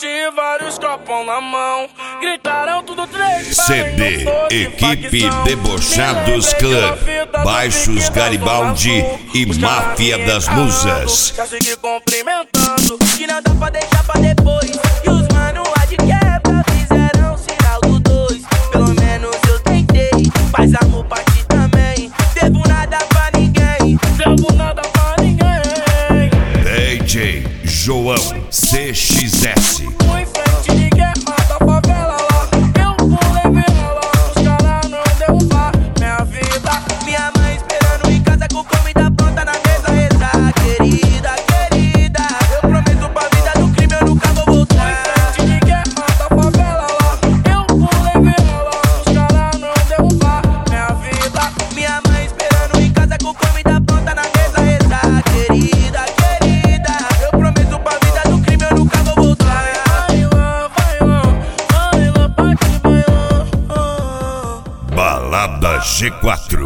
e vários copão na mão. Gritaram tudo três. CD Equipe Debochados Clã, Baixos Garibaldi e Máfia das Musas. Já segui cumprimentando, que não dá pra deixar pra depois. E os mano lá de quebra fizeram sinal do 2. Pelo menos eu tentei, faz amor pra ti também. Devo nada pra ninguém, devo nada pra ninguém. DJ João CXS. Um enfeite de guerra da favela lá. Eu pulei viola, os caras não derrubar minha vida. Minha mãe esperando em casa com comida pronta na mesa. Reza, querida, querida, eu prometo pra vida do crime eu nunca vou voltar. Um enfeite de guerra da favela lá. Eu pulei viola, os caras não derrubar minha vida. Minha mãe esperando em casa com comida pronta na mesa. Reza, querida, querida, eu prometo pra vida do crime eu nunca vou voltar. Balada G4.